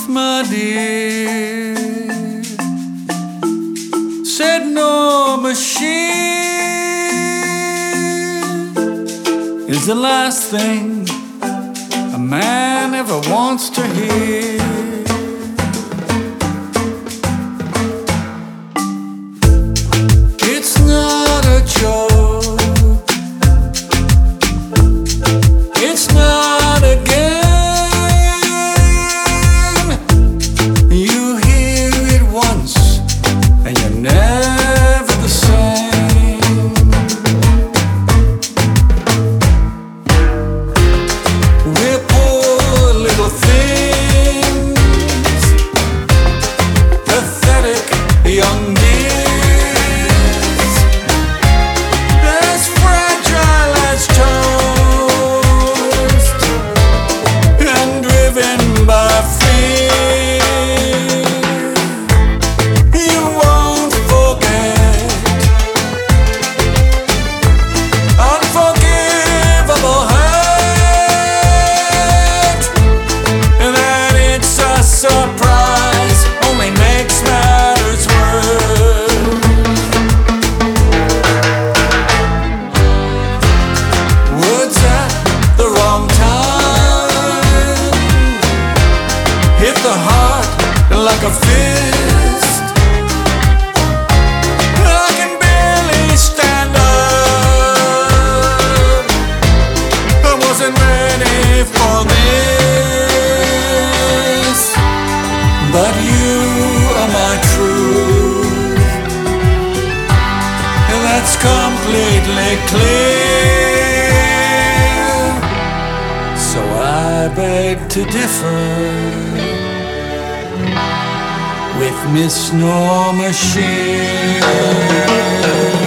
my dear, said Norma Shear is the last thing a man ever wants to hear. It's not a joke, it's not a game. You hear it once and you're never the same. We're poor little things, pathetic young dears, as fragile as toast and driven by fear. You won't forget unforgivable hurt, and that it's a surprise only makes matters worse. Words at the wrong time hit the heart like a fist. I can barely stand up, I wasn't ready for this, but you are my truth, and that's completely clear. So I beg to differ with Miss Norma Shear.